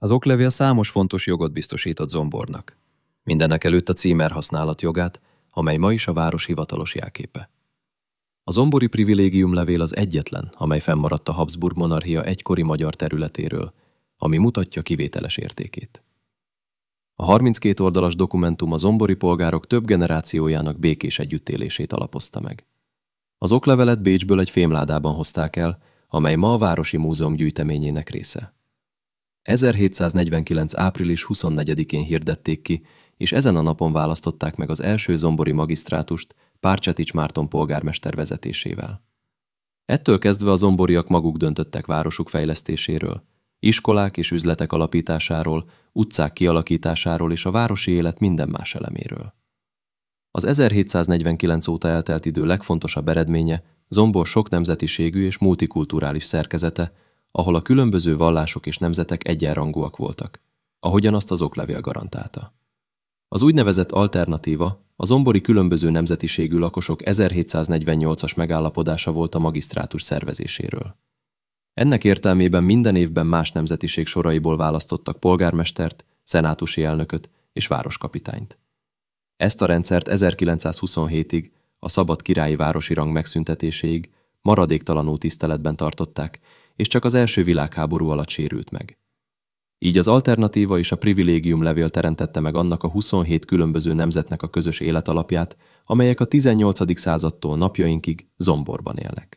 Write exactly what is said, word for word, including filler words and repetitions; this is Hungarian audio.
Az oklevél számos fontos jogot biztosított Zombornak. Mindenekelőtt a címer használat jogát, amely ma is a város hivatalos jelképe. A zombori privilégiumlevél az egyetlen, amely fennmaradt a Habsburg monarchia egykori magyar területéről, ami mutatja kivételes értékét. A harminckét oldalas dokumentum a zombori polgárok több generációjának békés együttélését alapozta meg. Az oklevelet Bécsből egy fémládában hozták el, amely ma a Városi Múzeum gyűjteményének része. ezerhétszáznegyvenkilenc április huszonnegyedikén hirdették ki, és ezen a napon választották meg az első zombori magisztrátust Párcsetics Márton polgármester vezetésével. Ettől kezdve a zomboriak maguk döntöttek városuk fejlesztéséről, iskolák és üzletek alapításáról, utcák kialakításáról és a városi élet minden más eleméről. Az ezerhétszáznegyvenkilenc óta eltelt idő legfontosabb eredménye Zombor sok nemzetiségű és multikulturális szerkezete, ahol a különböző vallások és nemzetek egyenrangúak voltak, ahogyan azt az oklevél garantálta. Az úgynevezett alternatíva, a zombori különböző nemzetiségű lakosok ezerhétszáznegyvennyolcas megállapodása volt a magisztrátus szervezéséről. Ennek értelmében minden évben más nemzetiség soraiból választottak polgármestert, szenátusi elnököt és városkapitányt. Ezt a rendszert ezerkilencszázhuszonhétig, a szabad királyi városi rang megszüntetéséig maradéktalanul tiszteletben tartották, és csak az első világháború alatt sérült meg. Így az alternatíva és a privilégium levél teremtette meg annak a huszonhét különböző nemzetnek a közös életalapját, amelyek a tizennyolcadik századtól napjainkig Zomborban élnek.